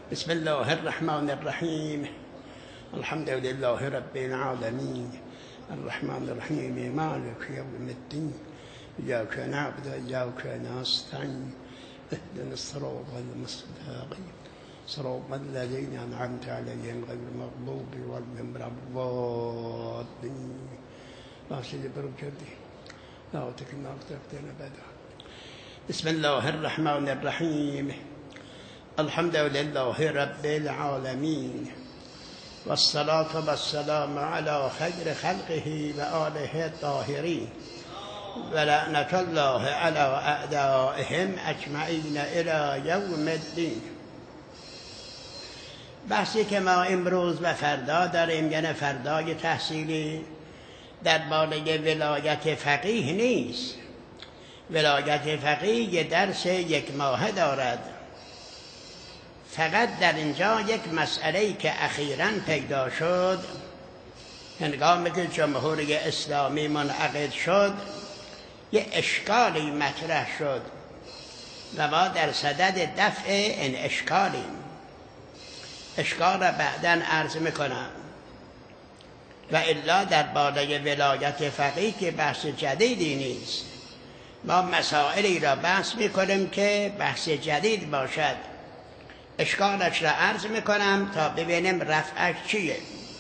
بسم الله الرحمن الرحیم. الحمد لله رب العالمین، الرحمن الرحیم، مالک یوم الدین، ایاک نعبد و ایاک نستعین، اهدنا الصراط المستقیم، صراط الذین انعمت علیهم غیر المغضوب علیهم ولا الضالین. باشید برو کردی لا تکلنا افتفتنا بدا. بسم الله الرحمن الرحیم. الحمد لله رب العالمین والصلاة والسلام على خیر خلقه و آله الطاهرین و لعنة الله على اعدائهم اجمعین الی یوم الدین. بحثی که ما امروز و فردا داریم، یعنی فردای تحصیلی، درباره ولایت فقیه نیست. ولایت فقیه یه درس 1 ماهه دارد. فقط در اینجا یک مسئله‌ای که اخیراً پیدا شد، هنگامی که جمهوری اسلامی منعقد شد، یه اشکالی مطرح شد و ما در صدد دفع این اشکالیم. اشکال را بعداً عرض میکنم. و الا درباره ولایت فقیه که بحث جدیدی نیست. ما مسائلی را بحث میکنیم که بحث جدید باشد. اشکالش را عرض میکنم تا ببینیم رفعش چیه.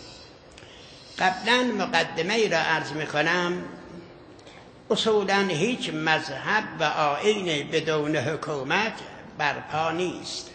قبلا مقدمه ای را عرض میکنم. اصولا هیچ مذهب و آیین بدون حکومت برپا نیست.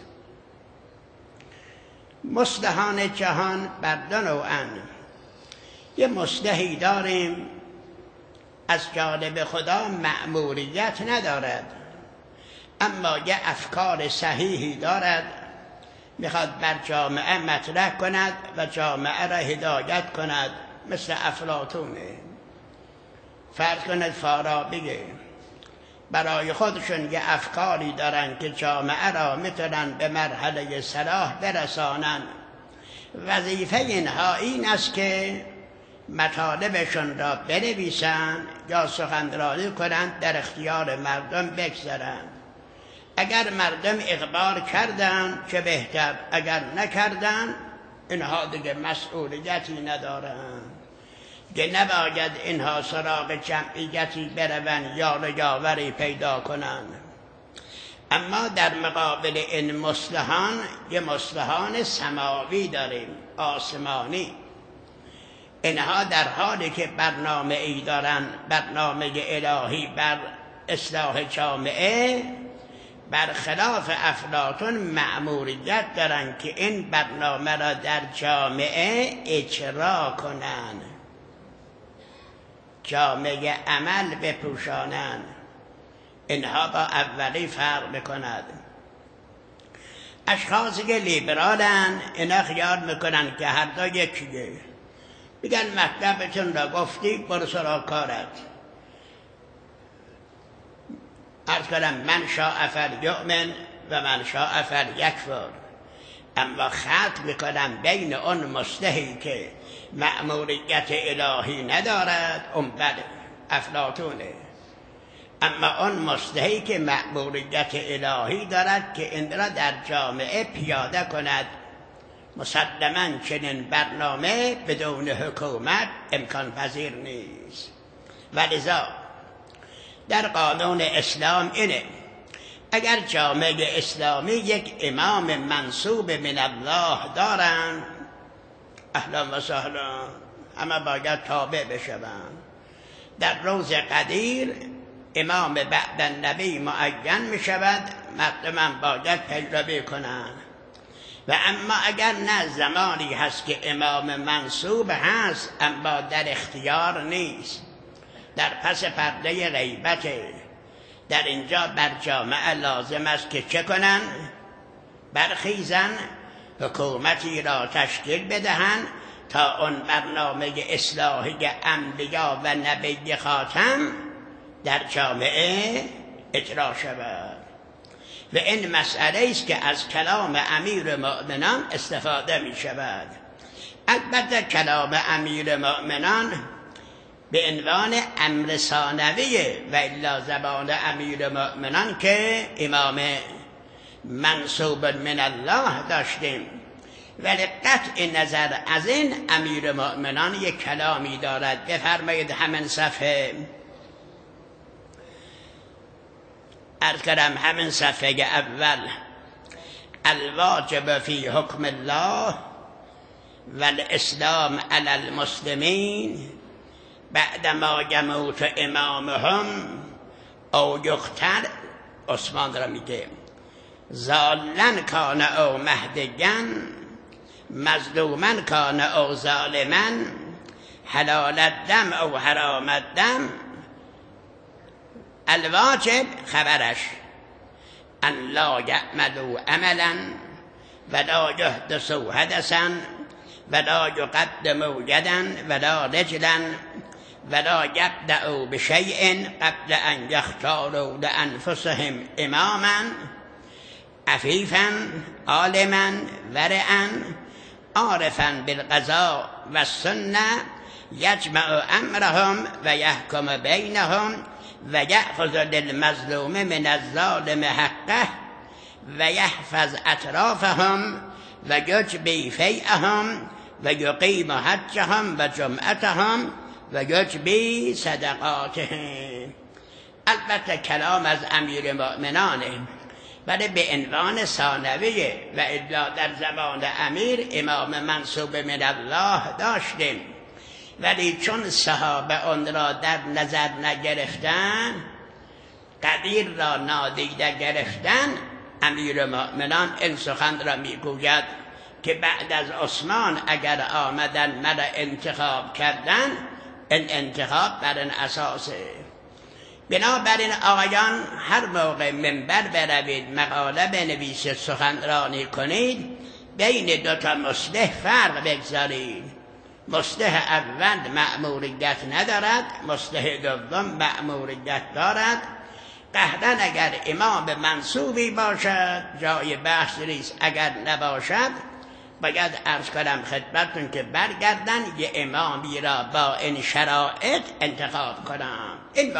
مصلحان جهان بر 2 نوعن. یه مصلحی داریم از جانب خدا مأموریت ندارد، اما یه افکار صحیحی دارد، میخواد بر جامعه مطرح کند و جامعه را هدایت کند. مثل افلاطونه. فرض کند فارابیه. برای خودشون یه افکاری دارن که جامعه را میتونن به مرحله صلاح برسانن. وظیفه اینها این است که مطالبشون را بنویسن یا سخنرانی کنند، در اختیار مردم بگذارند. اگر مردم اقبال کردن چه بهتر، اگر نکردن اینها دیگه مسئولیتی ندارند. دیگه نباید اینها سراغ جمعیتی برون یا یاوری پیدا کنند. اما در مقابل این مصلحان یه مصلحان سماوی داریم، آسمانی. اینها در حالی که برنامه ای دارن، برنامه الهی بر اصلاح جامعه، برخلاف افلاطون مأموریت دارن که این برنامه را در جامعه اجرا کنن، جامعه عمل بپوشانن. اینها با اولی فرق میکند. اشخاصی که لیبرالن اینا خیال میکنن که هر دو یکیه. میگن مطلبتون را گفتی، برو سراغ کارت. عرض کنم من شاء فلیؤمن و من شاء فلیکفر. اما خلط میکنم بین اون مصلحی که مأموریت الهی ندارد، اون بله افلاطونه. اما اون مصلحی که مأموریت الهی دارد که این را در جامعه پیاده کند. مسلماً چنین برنامه بدون حکومت امکان پذیر نیست. ولذا در قانون اسلام اینه، اگر جامعه اسلامی یک امام منصوب من الله دارن، اهلا و سهلا، همه باید تابع بشوند. در روز قدیر امام بعد النبی معین می شود، مردم باید پیروی کنند. و اما اگر نه، زمانی هست که امام منصوب هست اما در اختیار نیست، در پس پرده غیبت. در اینجا بر جامعه لازم است که چه کنن؟ برخیزن، حکومتی را تشکیل بدهن تا اون برنامه اصلاحی انبیا و نبی خاتم در جامعه اجرا شود. و این مسئله است که از کلام امیر مؤمنان استفاده می شود. البته کلام امیر مؤمنان به عنوان امر ثانویه، و الا زبان امیر مؤمنان که امام منصوب من الله داشتیم. ولی قطع نظر از این امیر مؤمنان یک کلامی دارد. بفرمایید همین صفحه، عرض کردم همین صفحه اول، الواجب فی حکم الله والاسلام علی المسلمین بعدما یموت امامهم او یقتل، عثمان را میگه، ظالن کان او مهدیًا مظلوما کان او ظالما حلال الدم او حرام الدم. الواجب خبرش ان لا یعملوا عملا ولا یحدثوا حدثا ولا یقدموا یدا ولا رجلا ولا یبدأوا بشیء قبل ان یختاروا لانفسهم اماما عفیفا عالما ورعا عارفا بالقضاء والسنة یجمع امرهم و یحکم بینهم و یأخذ للمظلوم من الظالم حقه و یحفظ اطرافهم و یجبی فیئهم و یقیم حجهم و جمعتهم و یجبی صدقاتهم. البته کلام از امیر مؤمنانه، ولی به عنوان ثانویه و الا در زبان امیر امام منصوب من الله داشتیم. ولی چون صحابه آن را در نظر نگرفتن، قدیر را نادیده گرفتن، امیر مؤمنان این سخن را میگوید که بعد از عثمان اگر آمدن مرا انتخاب کردن، این انتخاب بر این اساسه. بنابراین آقایان هر موقع منبر بروید، مقاله بنویسید، سخنرانی کنید، بین دو تا مصلح فرق بگذارید. مصلح اول مأموریت ندارد، مصلح دوم مأموریت دارد. قهرن اگر امام منصوبی باشد جای بحث نیست، اگر نباشد باید عرض کنم خدمتتون که برگردن یه امامی را با این شرایط انتخاب کنم. این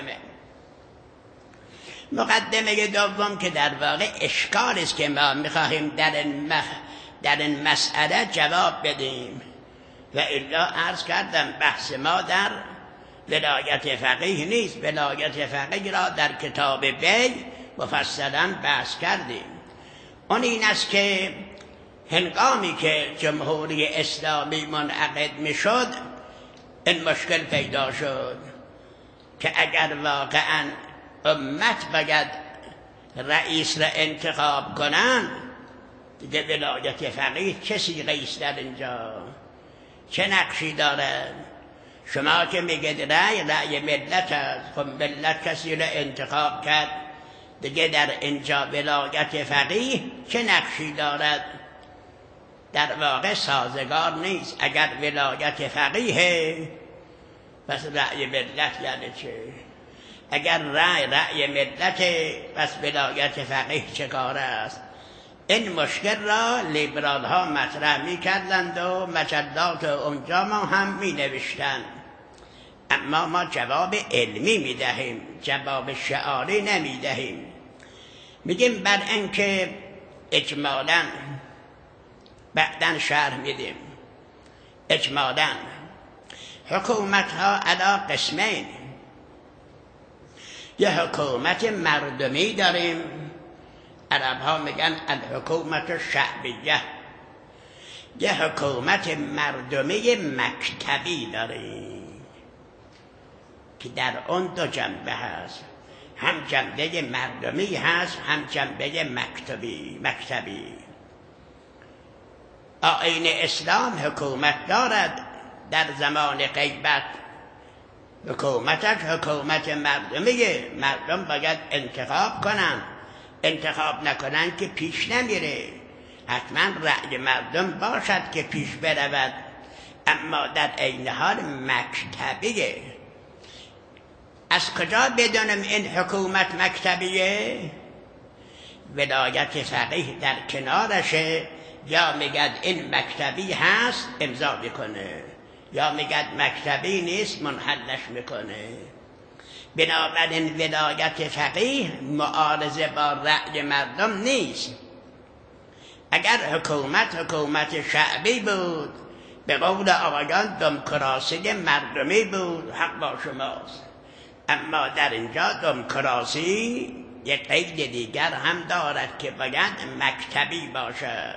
مقدمه دوم که در واقع اشکال است که ما میخواهیم در این مسئله جواب بدیم. و الا عرض کردم بحث ما در ولایت فقیه نیست، ولایت فقیه را در کتاب بی مفصلا بحث کردیم. اون این است که هنگامی که جمهوری اسلامی منعقد میشد، این مشکل پیدا شد که اگر واقعا امت باید رئیس را انتخاب کنن، دیگه ولایت فقیه چه صیغه است در اینجا، چه نقشی دارد؟ شما که میگید رأی ملت است، خب ملت کسی را انتخاب کرد، دیگه در اینجا ولایت فقیه چه نقشی دارد؟ در واقع سازگار نیست. اگر ولایت فقیه پس رأی ملت یعنی چه؟ اگر رأی ملت پس ولایت فقیه چه کار است؟ این مشکل را لیبرال ها مطرح می کردند و مجلات اونجا ما هم می نوشتند، اما ما جواب علمی می دهیم، جواب شعاری نمی دهیم. میگیم بر اینکه اجمالاً بعداً شرح میدیم، اجمالاً حکومت ها علی قسمین، یه حکومت مردمی داریم، عرب ها میگن الحکومت شعبیه، یه حکومت مردمی مکتبی داریم که در اون دو جنبه هست، هم جنبه مردمی هست، هم جنبه مکتبی. آیین اسلام حکومت دارد در زمان غیبت، حکومتش حکومت مردمیه، مردم باید انتخاب کنن، انتخاب نکنن که پیش نمیره. حتما رأی مردم باشد که پیش برود، اما در عین حال مکتبیه. از کجا بدونم این حکومت مکتبیه؟ ولایت فقیه در کنارشه، یا میگد این مکتبی هست امضا میکنه، یا میگد مکتبی نیست منحلش میکنه. بنابراین ولایت فقیه معارضه با رأی مردم نیست. اگر حکومت شعبی بود، به قول آقایان دموکراسی مردمی بود، حق با شماست. اما در اینجا دموکراسی یک قید دیگر هم دارد که باید مکتبی باشد.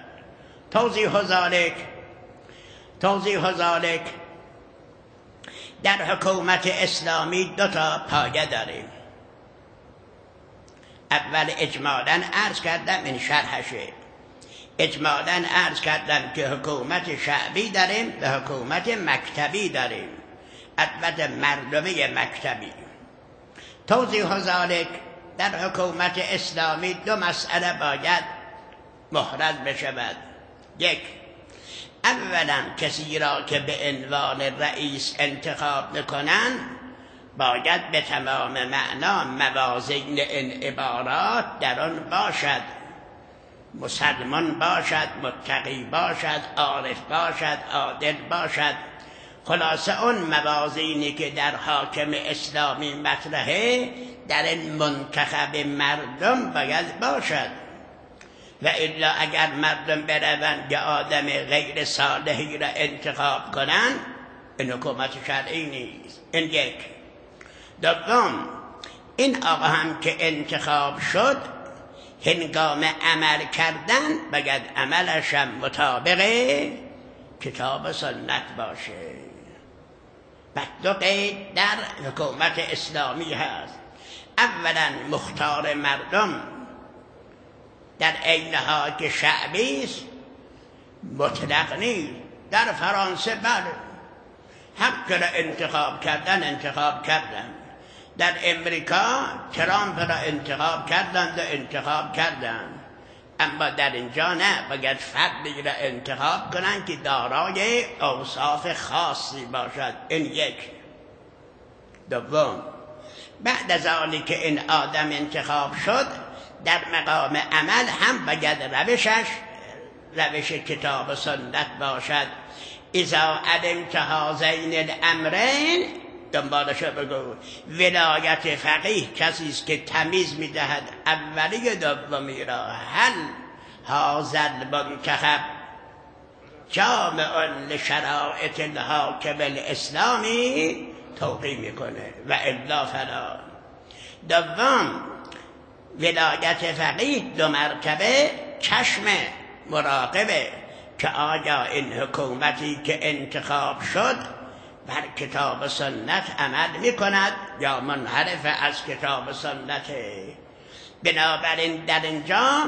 توضیح ذالک در حکومت اسلامی 2 پایه داریم. اول اجمالاً عرض کردم، این شرحشه. اجمالاً عرض کردم که حکومت شعبی داریم و حکومت مکتبی داریم، البته مردمی مکتبی. توضیح ذالک در حکومت اسلامی 2 مسئله باید محرز بشود. 1، اولا کسی را که به عنوان رئیس انتخاب میکنند باید به تمام معنا موازین این عبارات در آن باشد. مسلمان باشد، متقی باشد، عارف باشد، عادل باشد. خلاصه اون موازینی که در حاکم اسلامی مطرحه در این منتخب مردم باید باشد. و الا اگر مردم بروند یا آدم غیر صالحی را انتخاب کنند، این حکومت شرعی نیست. این 1. دوم، این آقا هم که انتخاب شد هنگام عمل کردن باید عملش هم مطابق کتاب و سنت باشه. و 2 قید در حکومت اسلامی هست. اولا مختار مردم در عین حال که شعبی است مطلق نیست. در فرانسه بله حق را انتخاب کردن. در امریکا ترامپ را انتخاب کردند. اما در اینجا نه، باید فردی را انتخاب کنند که دارای اوصاف خاصی باشد. این 1. دوم، بعد از آنی که این آدم انتخاب شد در مقام عمل هم باید روش کتاب و سنت باشد. اذا علمت هذین الامرین، دنبالشو بگو، ولایت فقیه کسی است که تمیز میدهد اولی دومی را. هل هذا المنتخب جامع لشرائط الحاکم الاسلامی توقی میکنه و الا فلا. دوم، ولایت فقیه 2 مرتبه چشم مراقبه که آیا این حکومتی که انتخاب شد بر کتاب و سنت عمل میکند یا منحرف از کتاب و سنت. بنابراین در اینجا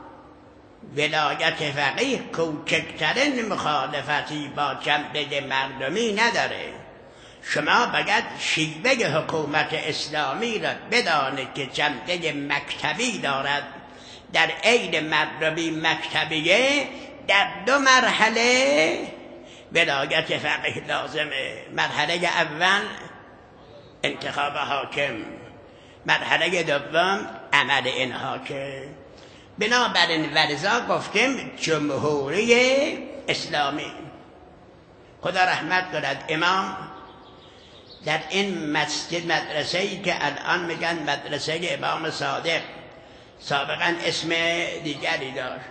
ولایت فقیه کوچکترین مخالفتی با جنبه مردمی نداره. شما باید شیوه حکومت اسلامی را بدانید که جنبه مکتبی دارد. در عین مردمی مکتبیه در 2 مرحله ولایت فقیه لازمه. مرحله اول انتخاب حاکم، مرحله دوم عمل این حاکم. بنابراین ولذا گفتیم جمهوری اسلامی. خدا رحمت کند امام در این مسجد، مدرسه‌ای که الان میگن مدرسه امام صادق، سابقا اسم دیگری داشت.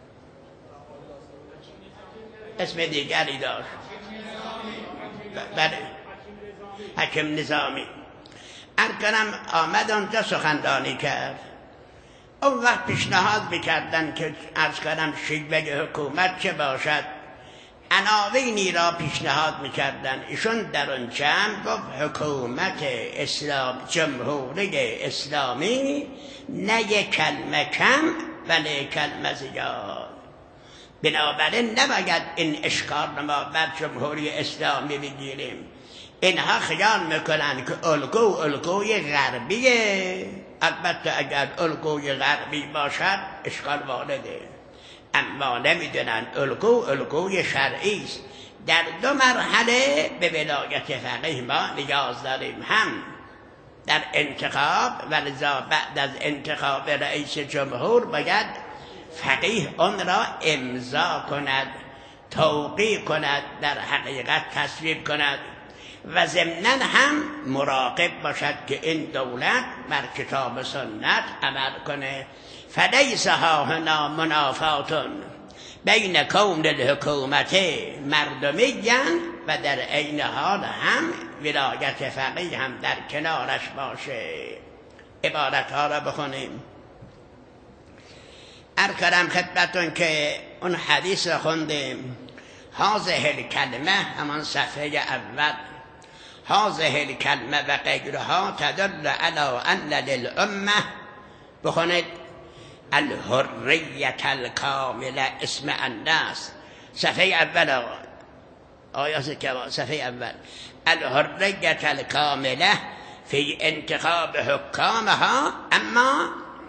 بله، حکیم نظامی. ارکنم آمد آنجا سخنرانی کرد. اون وقت پیشنهاد میکردن که عرض کردم شیوه حکومت چه باشد. عناوینی را پیشنهاد میکردن. ایشون در اون جمع گفت حکومت اسلام، جمهوری اسلامی، نه یک کلمه کم و نه کلمه زیاد. بنابراین نباید این اشکال ما بر جمهوری اسلامی بگیریم. اینها خیال میکنن که الگوی غربیه. البته اگر الگوی غربی باشد اشکال وارده، اما نمیدونن الگوی شرعی است. در 2 مرحله به ولایت فقیه ما نیاز داریم، هم در انتخاب و لذا بعد از انتخاب رئیس جمهور باید فقیه آن را امضا کند، توقیع کند، در حقیقت تصویب کند. و ضمناً هم مراقب باشد که این دولت بر کتاب و سنت عمل کنه. فلیس هاهنا منافات بین کون الحکومت مردمیاً و در عین حال هم ولایت فقیه هم در کنارش باشه. عبارت ها را بخونیم. ارکرم خدمتون که اون حدیث را خوندیم. هذه الکلمه، همان صفحه اول، هذه الکلمه و غیرها تدل علی ان للامه، بخونید، الحریت الکامله، اسم الناس، صفحه اول، آیات که صفحه اول، الحریت الکامله فی انتخاب حکامها اما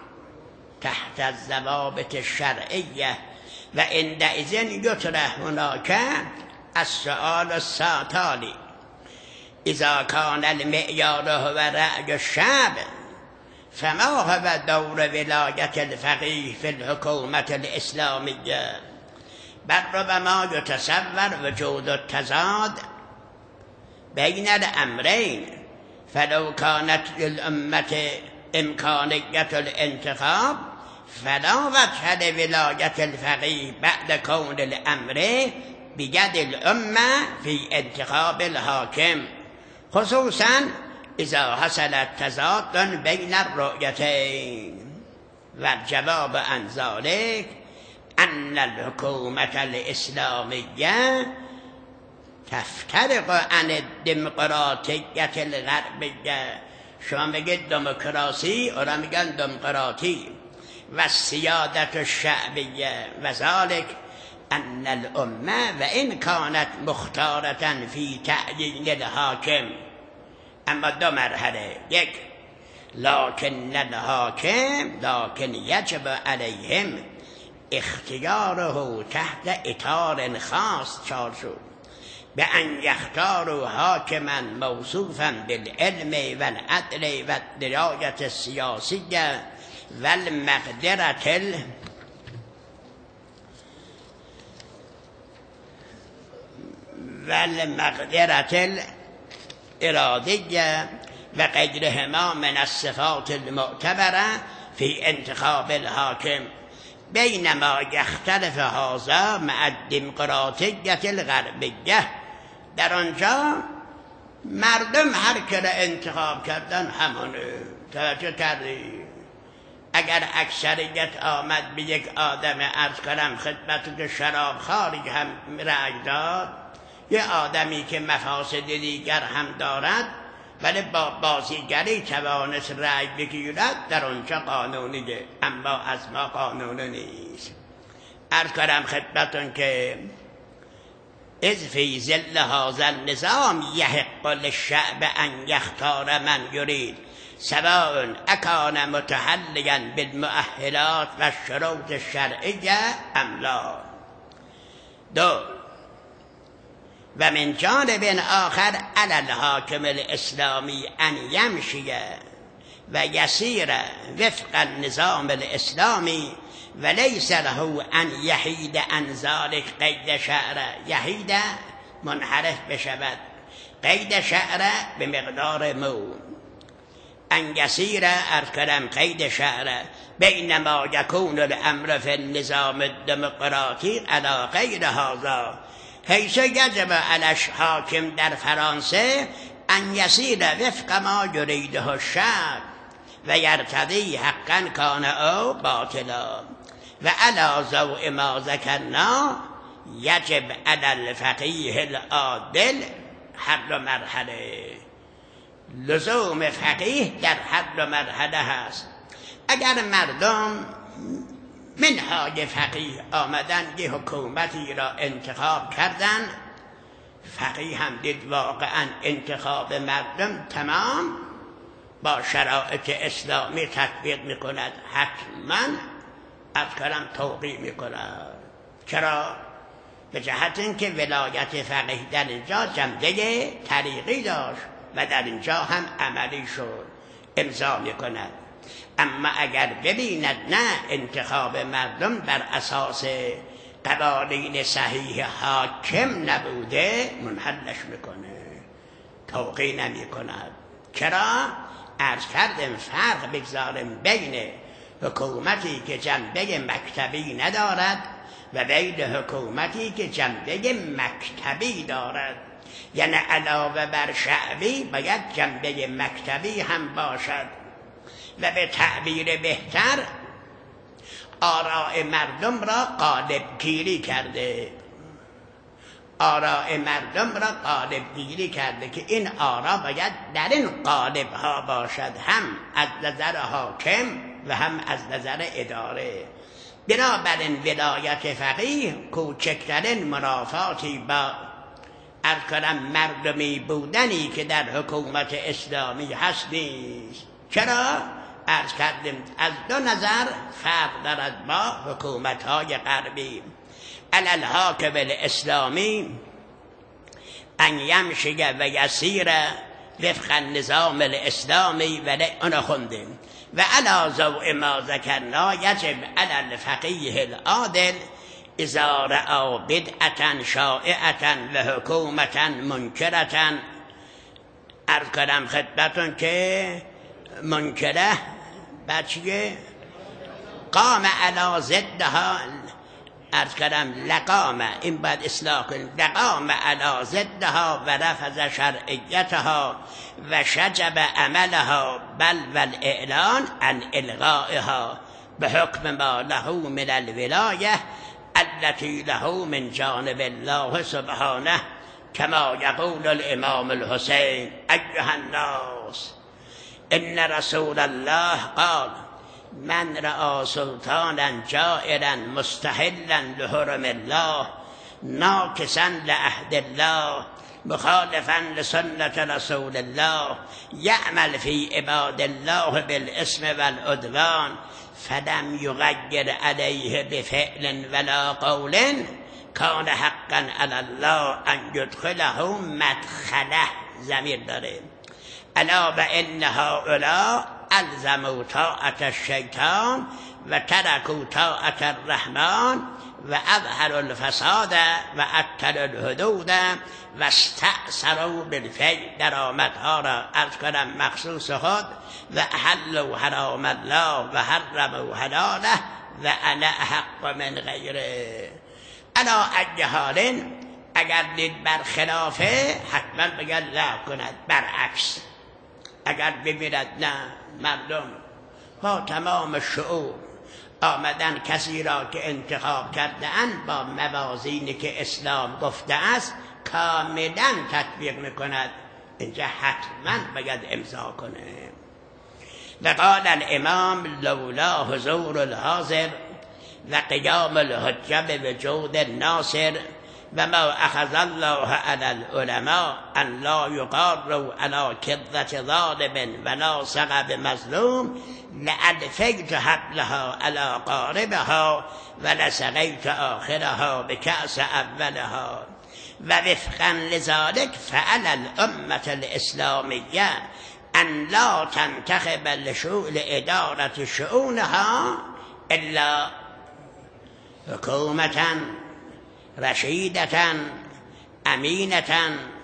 تحت الضوابط الشرعیه و عندئذ یطرح هناك السؤال التالي اذا كان المعیار هو رأی الشعب فما هو دور ولایت الفقیه فی الحکومت الاسلامیه؟ بل ربما یتصور وجود التضاد بین الامرین، فلو كانت للأمة امکانیة الانتخاب فلا وجه لولایت الفقیه بعد کون الامر بید الامه فی انتخاب الحاکم، خصوصا اذا حصل تضاد بین الرؤیتین. و الجواب عن ذلك ان الحکومت الاسلامیه تفترق عن الدمقراطیت الغربیه. شما میگید دموکراسی، اونا میگن دموکراتی. و سیادت الشعبیه و ذلك ان الامه و ان كانت مختارة فی تعیین الحاکم، اما دو مرحله. یک، لكن الحاکم لكن یجب علیهم اختیاره تحت اطار خاص، چار شد، بأن يختاروا حاكما موصوفا بالعلم والعدل والدراية السياسية والمقدرة الإرادية وغيرهما من الصفات المعتبرة في انتخاب الحاكم، بينما يختلف هذا مع الديمقراطية الغربية. در آنجا مردم هر که را انتخاب کردن همونه. توجه کردی؟ اگر اکثریت آمد به یک آدم، عرض کنم خدمت که شرابخواری هم رأی داد، یه آدمی که مفاسد دیگر هم دارد ولی با بازیگری توانست رأی بگیرد، در آنجا قانونیه، اما از ما قانونی نیست. عرض کنم خدمتون که اذ فی ظل هذا النظام یحق للشعب ان یختار من یرید سواء اکان متحلیا بالمؤهلات و الشروط الشرعیه ام لا. دو، و من جانب آخر علی الحاکم الاسلامی ان یمشی و یسیر وفق النظام الاسلامی و لیس له ان یحید عن ذلک قید شعره. یحید منحرف بشود، قید شعره به مقدار مو. ان یسیر ارکرم قید شعره بینما یکون الامر فی النظام الدموکراتی علی غیر هذا، حیث یجب علیش حاکم در فرانسه ان یسیر وفق ما یریده الشعب و یرتضی حقا کان او باطلا. و علی ضوء ما ذکرنا یجب علی الفقیه العادل هر مرحله. لزوم فقیه در هر مرحله هست. اگر مردم منهای فقیه آمدن یه حکومتی را انتخاب کردن، فقیه هم دید واقعا انتخاب مردم تمام با شرایط اسلامی تطبیق میکند، حتما از کلم توقیع میکند. چرا؟ به جهت اینکه ولایت فقیه در اینجا جنبه طریقی داشت و در اینجا هم عملی شد، امضا میکند. اما اگر ببیند نه انتخاب مردم بر اساس قوانین صحیح حاکم نبوده، منحلش میکنه. توقی نمی کند. چرا؟ عرض کردم فرق بگذارم بین حکومتی که جنبه مکتبی ندارد و بین حکومتی که جنبه مکتبی دارد. یعنی علاوه بر شعبی باید جنبه مکتبی هم باشد و به تعبیر بهتر آراء مردم را قالب گیری کرده. آراء مردم را قالب گیری کرده که این آرا باید در این قالب ها باشد، هم از نظر حاکم و هم از نظر اداره. بنابراین ولایت فقیه کوچکترین منافاتی با عرض کنم مردمی بودنی که در حکومت اسلامی هست نیست. چرا؟ عرض کردیم از دو نظر فرق دارد با حکومت های غربی. علل حاکم الاسلامی ان یمشی و یسیر وفق النظام الاسلامی و اون خوندیم و علی ضوء ما ذکرنا یجب علی الفقیه العادل اذا رأى بدعة شائعة و حکومة منکرة. عرض کنم خدمتون که منکره بچیه قام علی ضدها، عرض کردم لقام، این باید اصلاح کنیم، لقام علی ضدها و رفض شرعیتها و شجب عملها بل والاعلان عن الغائها به حکم ما له من الولایه التي له من جانب الله سبحانه كما يقول الامام الحسين ایها الناس ان رسول الله قال من رأى سلطانا جائرا مستحلا لحرم الله ناكسا لعهد الله مخالفا لسنة رسول الله يعمل في عباد الله بالاسم والعدوان فلم يغير عليه بفعل ولا قول كان حقا على الله ان يدخله مدخله. ضمیر داره. الا وان هؤلاء الزموا طاعة الشیطان و ترکوا طاعة الرحمن و اظهروا الفساد و عطلوا الحدود و استأثروا بالفی. درآمدها را عرض کنم مخصوص خود و احلوا حرام الله و حرموا حلاله و انا احق من غیره. الا ای حال اگر دید برخلافه حتما بگرد لا کند. برعکس اگر ببیند نه مردم با تمام شعور آمدن کسی را که انتخاب کرده اند با موازینی که اسلام گفته است کاملا تطبیق میکند، اینجا حتما باید امضا کنه. وقال الامام لولا حضور الحاضر و قیام الحجه بوجود الناصر و ما اخذ الله علی العلماء ان لا یقاروا علی کذة ظالم و ناصق بمظلوم لأدفیت حبلها علی قاربها و لسقیت آخرها بکأس اولها و وفقا لذلك فعلى الامة الاسلامیه ان لا تنتخب لادارة شؤونها الا حکومة رشیدة امینة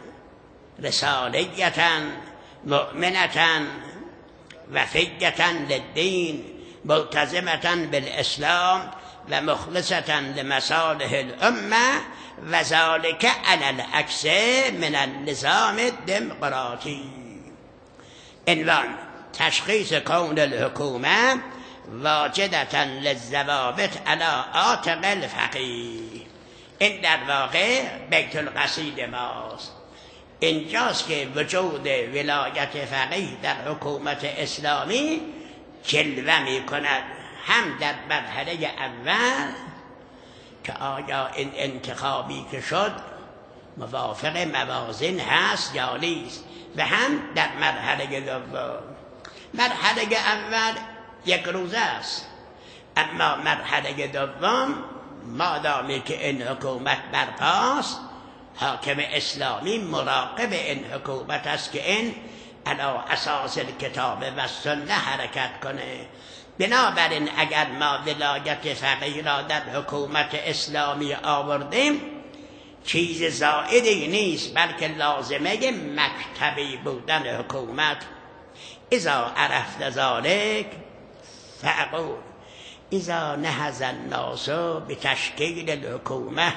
رسالیة مؤمنة وفیة للدین ملتزمة بالاسلام و مخلصة لمصالح الامه و ذلك على العکس من النظام الدمقراطی. عنوان تشخیص کون الحکومه واجدة للضوابط على عاتق الفقیه. این در واقع بیت القصید ماست. اینجاست که وجود ولایت فقیه در حکومت اسلامی جلوه می کند، هم در مرحله اول که آیا این انتخابی که شد موافق موازین هست یا نیست، و هم در مرحله دوم. مرحله اول یک روزه است، اما مرحله دوم مادامی که این حکومت برپاست، حاکم اسلامی مراقب این حکومت است که این علی اساس کتاب و سنت حرکت کنه. بنابراین اگر ما ولایت فقیه را در حکومت اسلامی آوردیم، چیز زائدی نیست، بلکه لازمه مکتبی بودن حکومت. اذا عرفت ذلك فاقول اذا نهض الناس بتشکیل الحکومه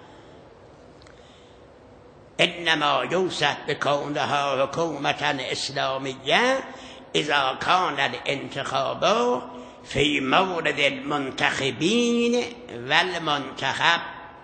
انما یوصف بکونها حکومة اسلامیه اذا کان الانتخاب فی مورد المنتخبین و المنتخب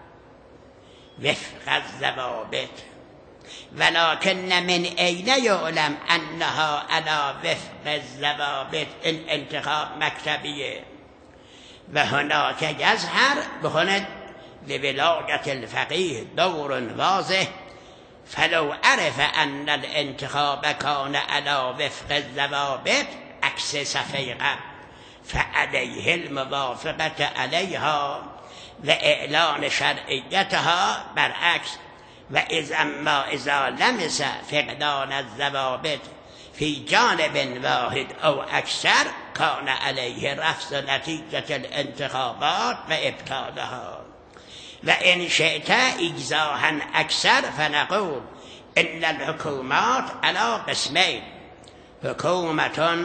وفق الضوابط ولكن من أين يعلم أنها على وفق الضوابط الانتخاب مكتبية وهناك يظهر بهند لولاية الفقيه دور واضح فلو عرف أن الانتخاب كان على وفق الضوابط عكس صفيقة فعليه الموافقة عليها وإعلان شرعيتها برعكس اذا لمس فقدان الضوابط في جانب واحد أو أكثر كان عليه رفض نتيجة الانتخابات وإبطالها وإن شئت إجزاها أكثر فنقول إن الحكومات على قسمين حكومة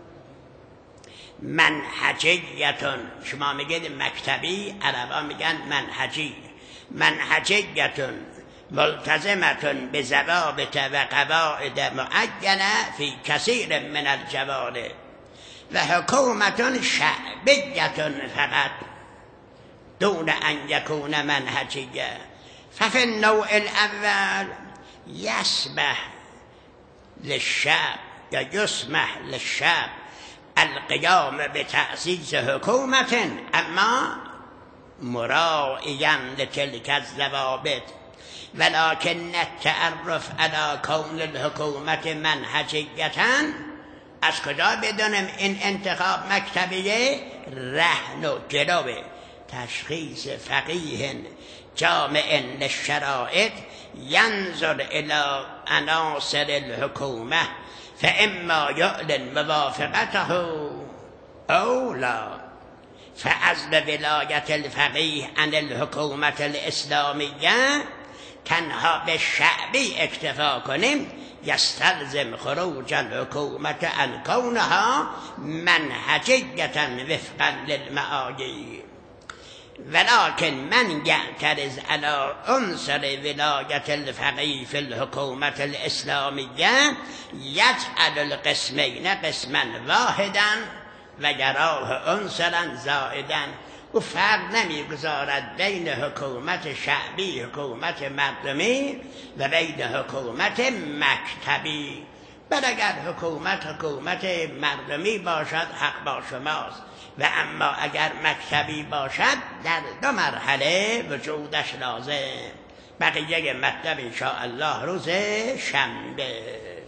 منهجیت، شما میگید مکتبی، عربا میگن منهجی. منهجیت ملتزمت بضوابط و قواعد معینه فی کثیر من الجوانب و حکومت شعبیت فقط دون ان یکون منهجیه. ففي النوع الاول یسمح للشعب یا یسمح للشعب القیام بتأسیس حکومت اما مراعیا لتلك الضوابط ولكن التعرف على كون الحکومت منهجیتا از کجا بدونم این انتخاب مکتبیه؟ رهن و جلوه تشخیص فقیه جامع للشرائط ينظر الى عناصر الحکومه فاما يعلن موافقته او لا. فعزل ولایت الفقیه عن الحکومت الاسلامیه تنها به شعبی اکتفا کنیم یستلزم خروج الحکومت عن کونها منهجیة وفقا للمعايير ولكن من يعترض على عنصر ولاية الفقيه في الحكومة الإسلامية يجعل القسمين قسما واحدا ويراه عنصرا زائدا و فرق نمیگذارد بین حکومت شعبی، حکومت مردمی و بین حکومت مکتبی. بل اگر حکومت مردمی باشد حق با شماست و اما اگر مکتبی باشد در دو مرحله وجودش لازم. بقیه مطلب انشاءالله روز شنبه.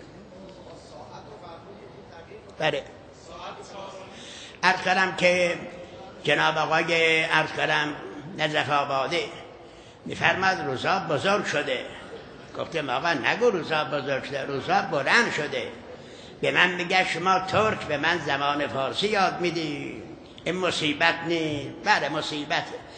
بله عرض کردم که جناب آقای عرض کردم نجف آبادی میفرماد روزا بزرگ شده. گفتم آقا نگو روزا بزرگ شده، روزا بلند شده. به من میگه شما ترک به من زبان فارسی یاد میدی، این مصیبت نیست؟ بله مصیبته.